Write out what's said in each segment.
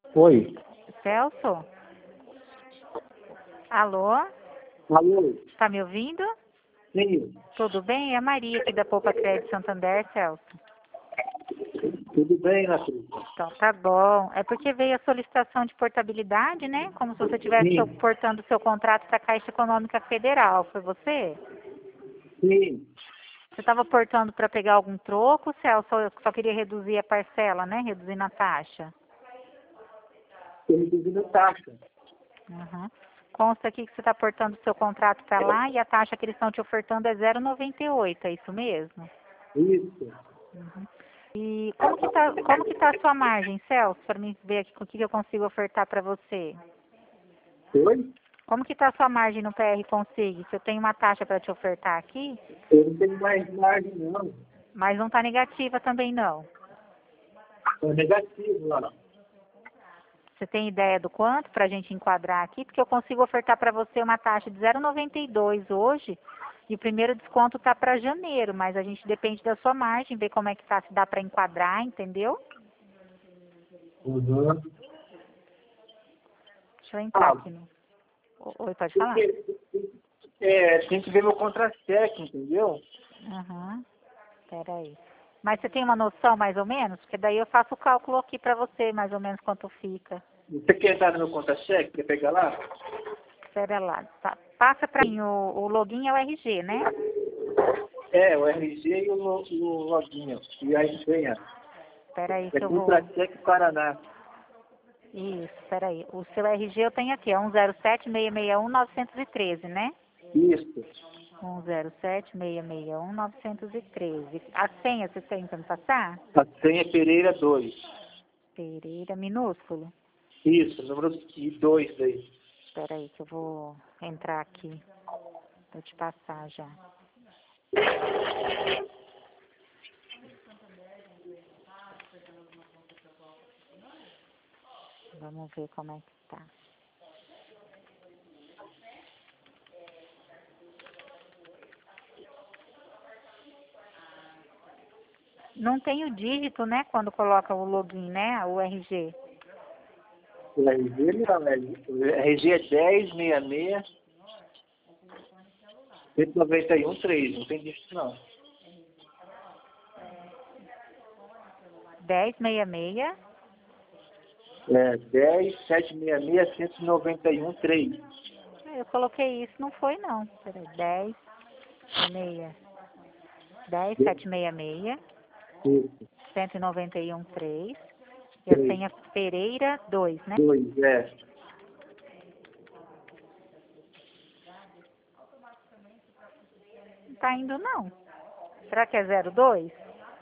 Oi. Celso? Alô? Alô? Tá me ouvindo? Sim. Tudo bem? É a Maria aqui da Poupa Crédito Santander, Celso. Tudo bem, Nath? Então, tá bom. É porque veio a solicitação de portabilidade, né? Como se você estivesse Sim. portando o seu contrato para a Caixa Econômica Federal. Foi você? Sim. Você estava portando para pegar algum troco, Celso? Ou só queria reduzir a parcela, né? Reduzindo a taxa. Estou reduzindo a taxa. Uhum. Consta aqui que você está portando o seu contrato para lá e a taxa que eles estão te ofertando é 0,98, é isso mesmo? Isso. Uhum. E como que tá a sua margem, Celso, para mim ver aqui o que eu consigo ofertar para você? Oi? Como que tá a sua margem no PR Consig? Se eu tenho uma taxa para te ofertar aqui, Eu não tenho mais margem, não. mas não está negativa também não. É negativo lá. Você tem ideia do quanto para a gente enquadrar aqui? Porque eu consigo ofertar para você uma taxa de 0,92 hoje e o primeiro desconto tá para janeiro, mas a gente depende da sua margem, ver como é que tá, se dá para enquadrar, entendeu? Uhum. Deixa eu entrar aqui no... Oi, pode falar. Tem que ver meu contra-cheque, entendeu? Aham, peraí. Mas você tem uma noção mais ou menos? Porque daí eu faço o cálculo aqui para você, mais ou menos quanto fica. Você quer entrar no meu contra-cheque? Quer pegar lá? Espera lá. Tá. Passa para mim, o login é o RG, né? O RG e o login. E aí venha. Espera aí É que eu vou... contra-cheque Paraná. Isso, espera aí. O seu RG eu tenho aqui, é 107-661-913, né? Isso. 107-661-913. A senha você tem para me passar? A senha é Pereira 2. Pereira, minúsculo. Isso, número 2 daí. Espera aí que eu vou entrar aqui para te passar já. Vamos ver como é que tá. Não tem o dígito, né, quando coloca o login, né, o RG. O RG não, o RG é 1066 191 3, não tem disso não. 1066. 10 766 191 3. Eu coloquei isso, não foi não. Peraí, 10 766 Isso, 191 3. E a 3. senha Pereira 2, né? 2, Não tá indo não. Será que é 02?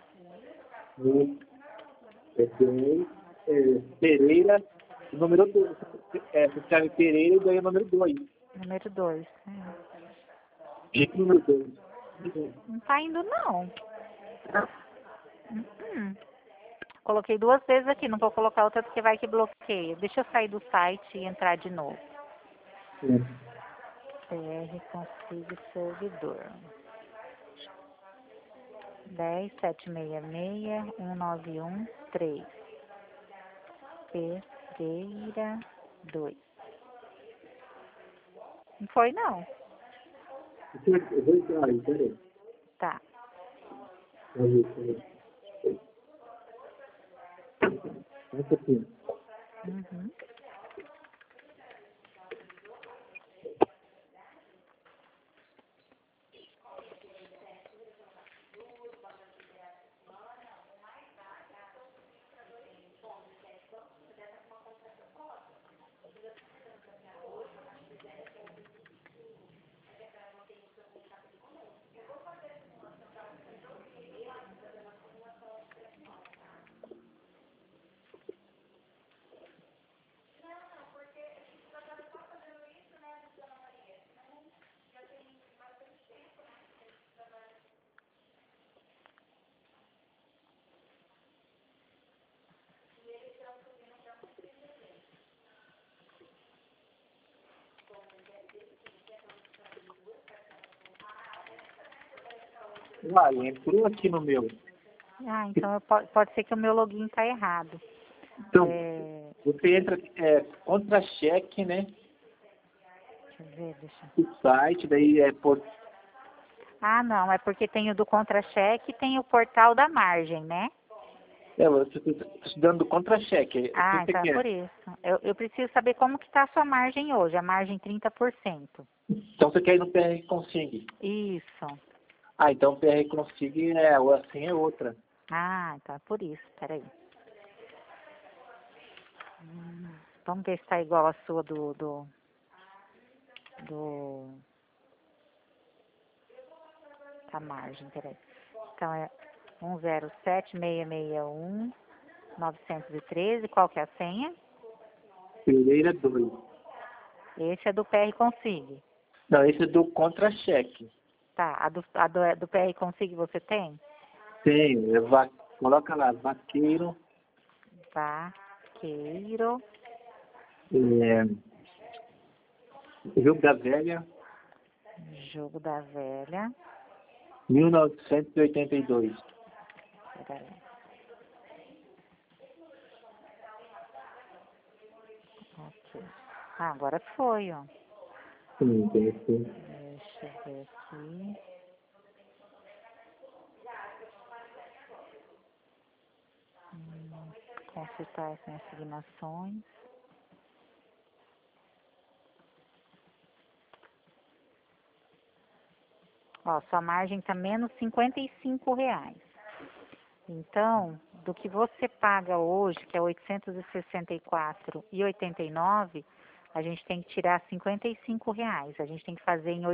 É 10, Pereira, número 2. Você escreve Pereira e daí o número 2. Número 2. Esse número 2. Não tá indo não. Coloquei duas vezes aqui, não vou colocar outra porque vai que bloqueia. Deixa eu sair do site e entrar de novo. PR Consig Servidor. 10 766 191 3. Pereira 2. Não foi não. Eu vou entrar aí, peraí. Tá. Essa aqui. Uhum. Ah, entrou aqui no meu. Ah, então pode ser que o meu login tá errado. Então, você entra contra-cheque, né? Deixa eu ver, O site, daí Ah, não, é porque tem o do contra-cheque e tem o portal da margem, né? você está estudando do contra-cheque. Ah, Você então é quer. por isso. Eu preciso saber como que está a sua margem hoje, a margem 30%. Então você quer ir no PR Consig. Isso. Ah, então o PR Consig assim é outra. Ah, então é por isso, peraí. Vamos ver se está igual a sua do da margem, peraí. Então é 107.661.913, qual que é a senha? Pereira 2. Esse é do PR Consig. Não, esse é do contra-cheque. Tá, do PR Consig você tem? Tem, coloca lá, vaqueiro, Vaqueiro, é, Rio da Velha, Jogo da Velha. 1982. Peraí. Ok. Ah, agora foi, ó. Sim, tem sim. Deixa eu ver aqui. Consultar as asignações. Ó, sua margem tá menos R$ 55. Então, do que você paga hoje, que é 864,89, a gente tem que tirar R$ 55. A gente tem que fazer em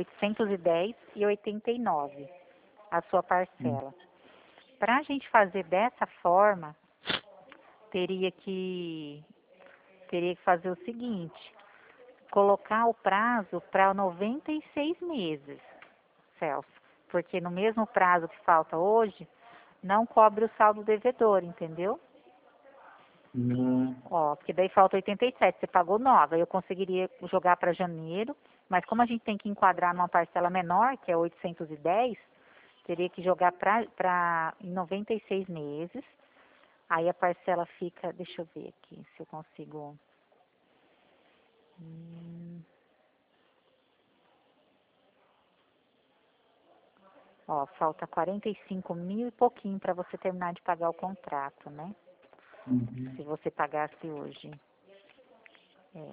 810,89 a sua parcela. Para a gente fazer dessa forma, teria que fazer o seguinte, colocar o prazo para 96 meses, Celso, porque no mesmo prazo que falta hoje, não cobre o saldo devedor, entendeu? Ó, porque daí falta 87, você pagou 9, eu conseguiria jogar para janeiro, mas como a gente tem que enquadrar numa parcela menor, que é 810, teria que jogar em 96 meses, aí a parcela fica, deixa eu ver aqui se eu consigo. Ó, falta 45 mil e pouquinho para você terminar de pagar o contrato, né? Se você pagasse hoje. É.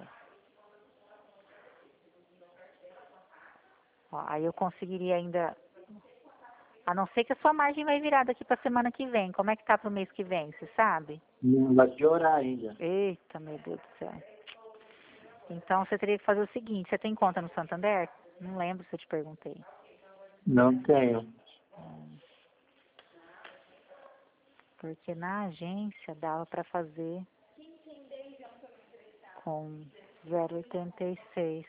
Ó, aí eu conseguiria ainda, a não ser que a sua margem vai virar daqui para semana que vem. Como é que tá pro mês que vem, você sabe? Não vai piorar ainda. Eita, meu Deus do céu. Então você teria que fazer o seguinte, você tem conta no Santander? Não lembro se eu te perguntei. Não tenho. Porque na agência dava para fazer com 0,86.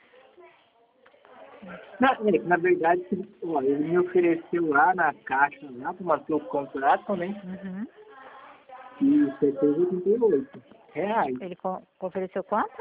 Na verdade, ó, ele me ofereceu lá na caixa, lá para manter o contrato, né? Uhum. E R$ 788. Ele ofereceu quanto?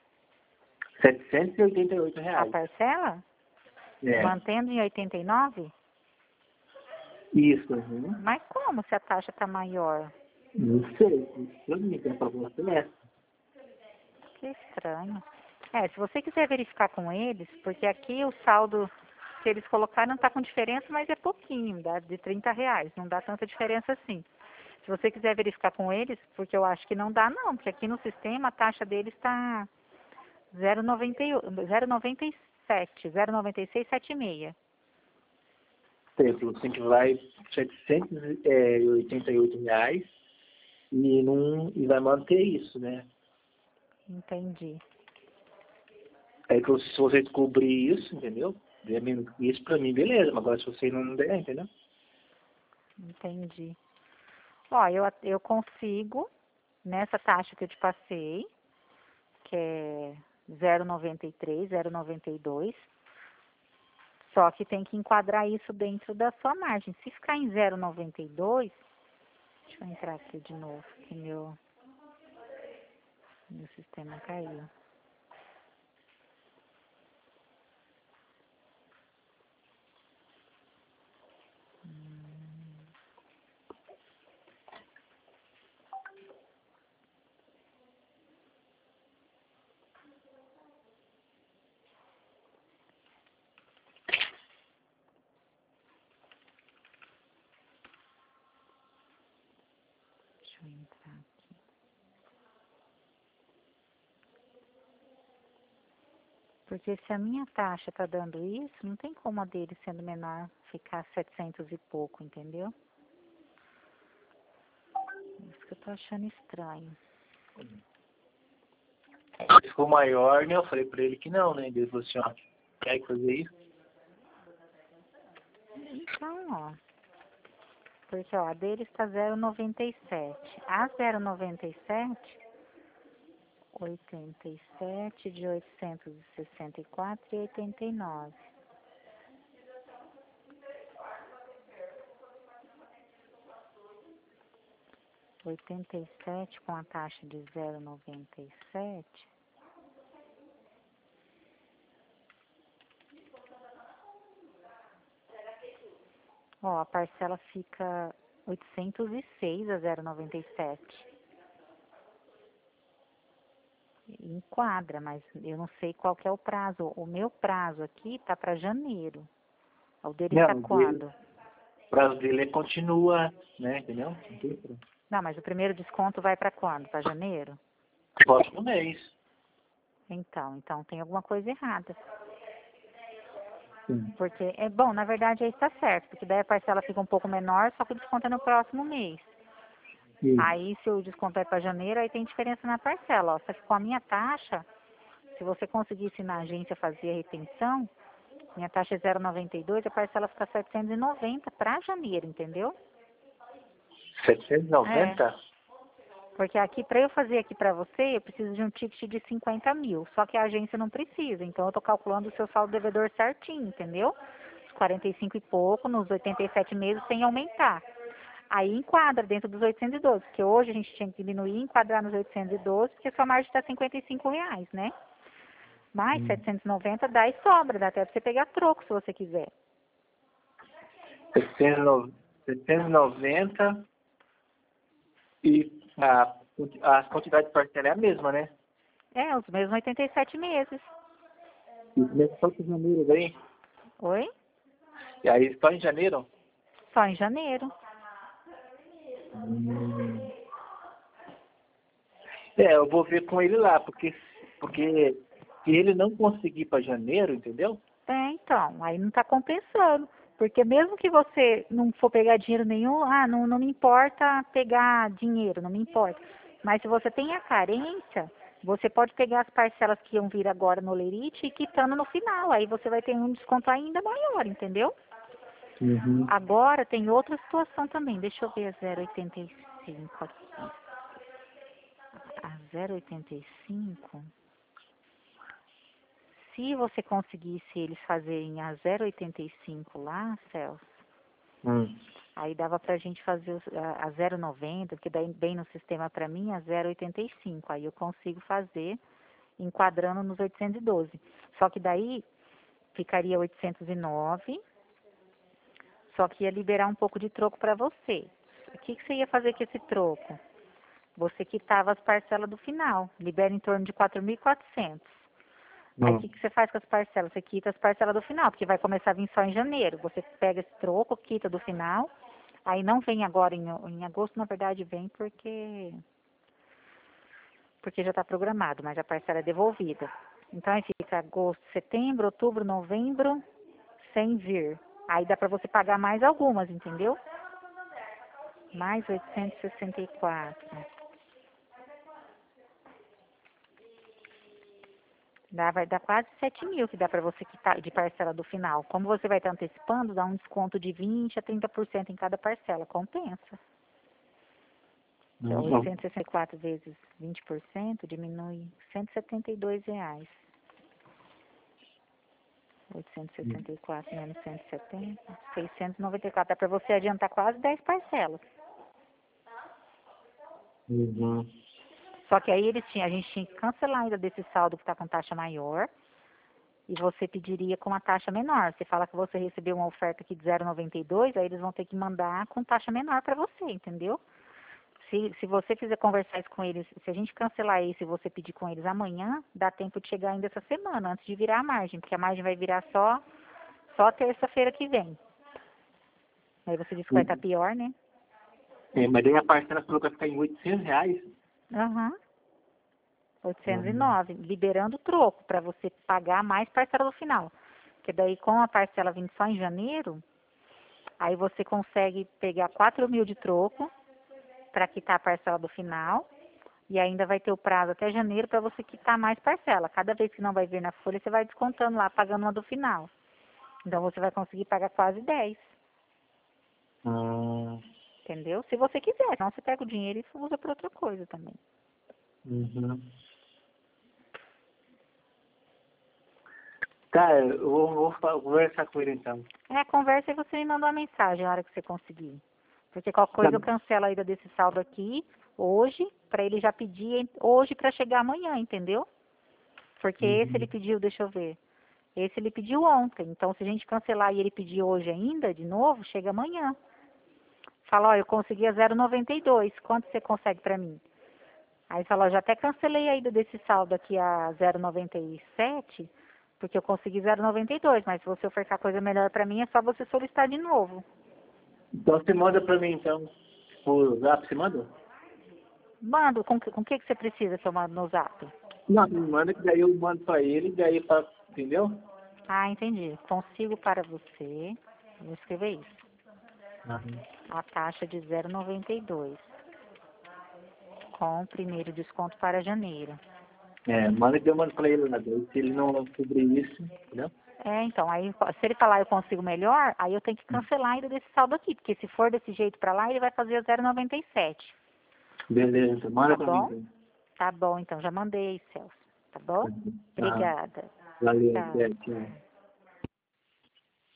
R$ 788. A parcela? É. Mantendo em 89? Isso, uhum. Mas como se a taxa está maior? Não sei. Pra mim, tem a proposta essa. Que estranho. Se você quiser verificar com eles, porque aqui o saldo que eles colocaram está com diferença, mas é pouquinho, dá de R$ 30, não dá tanta diferença assim. Se você quiser verificar com eles, porque eu acho que não dá não, porque aqui no sistema a taxa deles está 0,97, 0,9676. Exemplo, assim que vai R$ 788 e vai manter isso, né? Entendi. Aí se você descobrir isso, entendeu? Isso pra mim, beleza, mas agora se você não der, entendeu? Entendi. Ó, eu consigo, nessa taxa que eu te passei, que é 0,93, 0,92, só que tem que enquadrar isso dentro da sua margem. Se ficar em 0,92, deixa eu entrar aqui de novo, que meu sistema caiu. Porque se a minha taxa tá dando isso, não tem como a dele sendo menor ficar 700 e pouco, entendeu? Isso que eu tô achando estranho. Ele ficou maior, né? Eu falei pra ele que não, né? Ele falou assim, ó, quer fazer isso? Então, ó. Porque, ó, a dele está 0,97. A 0,97, 87 de 864,89. Oitenta e sete com a taxa de 0,97. Ó, a parcela fica 806 a 0,97. Enquadra, mas eu não sei qual que é o prazo. O meu prazo aqui tá para janeiro. O dele está Não, quando? o prazo dele continua, né? Entendeu? Não, mas o primeiro desconto vai para quando? Para janeiro? Próximo mês. Então tem alguma coisa errada. Sim. Porque, é bom, na verdade aí está certo, porque daí a parcela fica um pouco menor, só que o desconto é no próximo mês. Sim. Aí se o desconto é para janeiro, aí tem diferença na parcela, ó. Só que com a minha taxa, se você conseguisse na agência fazer a retenção, minha taxa é 0,92, a parcela fica 790 para janeiro, entendeu? 790? Porque aqui, para eu fazer aqui para você, eu preciso de um ticket de 50 mil. Só que a agência não precisa. Então, eu estou calculando o seu saldo devedor certinho, entendeu? Os 45 e pouco, nos 87 meses, sem aumentar. Aí enquadra dentro dos 812, porque hoje a gente tinha que diminuir e enquadrar nos 812, porque sua margem está R$ 55, né? Mais 790 dá e sobra, dá até para você pegar troco se você quiser. 790 e a quantidade de parcela é a mesma, né? É, os mesmos 87 meses. E começa só em janeiro daí. Oi? E aí só em janeiro? Só em janeiro. É, eu vou ver com ele lá, porque se ele não conseguir para janeiro, entendeu? Então, aí não está compensando. Porque mesmo que você não for pegar dinheiro nenhum, não me importa pegar dinheiro, não me importa. Mas se você tem a carência, você pode pegar as parcelas que iam vir agora no Lerite e quitando no final. Aí você vai ter um desconto ainda maior, entendeu? Uhum. Agora tem outra situação também. Deixa eu ver a 0,85 aqui. A 0,85. Se você conseguisse eles fazerem a 0,85 lá, Celso, aí dava pra gente fazer a 0,90, porque daí bem no sistema pra mim a 0,85. Aí eu consigo fazer enquadrando nos 812. Só que daí ficaria 809, só que ia liberar um pouco de troco pra você. O que você ia fazer com esse troco? Você quitava as parcelas do final, libera em torno de 4.400. Aí o que você faz com as parcelas? Você quita as parcelas do final, porque vai começar a vir só em janeiro. Você pega esse troco, quita do final, aí não vem agora em agosto, na verdade vem porque já está programado, mas a parcela é devolvida. Então aí fica agosto, setembro, outubro, novembro, sem vir. Aí dá para você pagar mais algumas, entendeu? Mais 864. Vai dar quase 7 mil que dá para você quitar de parcela do final. Como você vai estar antecipando, dá um desconto de 20 a 30% em cada parcela. Compensa. Então, 864 vezes 20% diminui R$ 172. 864 menos 170, 694. Dá para você adiantar quase 10 parcelas. Só que aí a gente tinha que cancelar ainda desse saldo que está com taxa maior e você pediria com uma taxa menor. Você fala que você recebeu uma oferta aqui de 0,92, aí eles vão ter que mandar com taxa menor para você, entendeu? Se você fizer conversar isso com eles, se a gente cancelar isso e você pedir com eles amanhã, dá tempo de chegar ainda essa semana, antes de virar a margem, porque a margem vai virar só terça-feira que vem. Aí você diz que vai estar pior, né? É, mas daí a parcela falou que vai ficar em R$ 800? Aham. 809, liberando o troco para você pagar mais parcela no final. Porque daí com a parcela vindo só em janeiro, aí você consegue pegar 4.000 de troco para quitar a parcela do final. E ainda vai ter o prazo até janeiro para você quitar mais parcela. Cada vez que não vai vir na folha, você vai descontando lá, pagando uma do final. Então você vai conseguir pagar quase 10. Ah, Entendeu? Se você quiser. Senão você pega o dinheiro e usa para outra coisa também. uhum. Tá, eu vou conversar com ele então. Conversa e você me manda uma mensagem na hora que você conseguir. Porque qualquer coisa eu Tá. cancelo a ida desse saldo aqui hoje, para ele já pedir hoje para chegar amanhã, entendeu? Porque esse ele Uhum. pediu, deixa eu ver. Esse ele pediu ontem. Então, se a gente cancelar e ele pedir hoje ainda, de novo, chega amanhã. Fala, ó, eu consegui a 0,92. Quanto você consegue para mim? Aí fala, ó, já até cancelei a ida desse saldo aqui a 0,97, porque eu consegui 0,92. Mas se você ofertar coisa melhor para mim, é só você solicitar de novo. Então você manda pra mim então. Por zap você manda? Mando, com o que você precisa que eu mando no zap? Não, me manda que daí eu mando pra ele, daí pra. Entendeu? Ah, entendi. Consigo para você. Vou escrever isso. Uhum. A taxa de 0,92. Com o primeiro desconto para janeiro. Manda que eu mando pra ele lá. Daí se ele não cobrir isso, entendeu? Então, aí se ele falar eu consigo melhor, aí eu tenho que cancelar ainda desse saldo aqui, porque se for desse jeito para lá, ele vai fazer 0,97. Beleza, então manda Tá pra mim bom? então. Tá bom, então, já mandei, Celso. Tá bom? Ah, Obrigada. valeu, Tchau. tchau.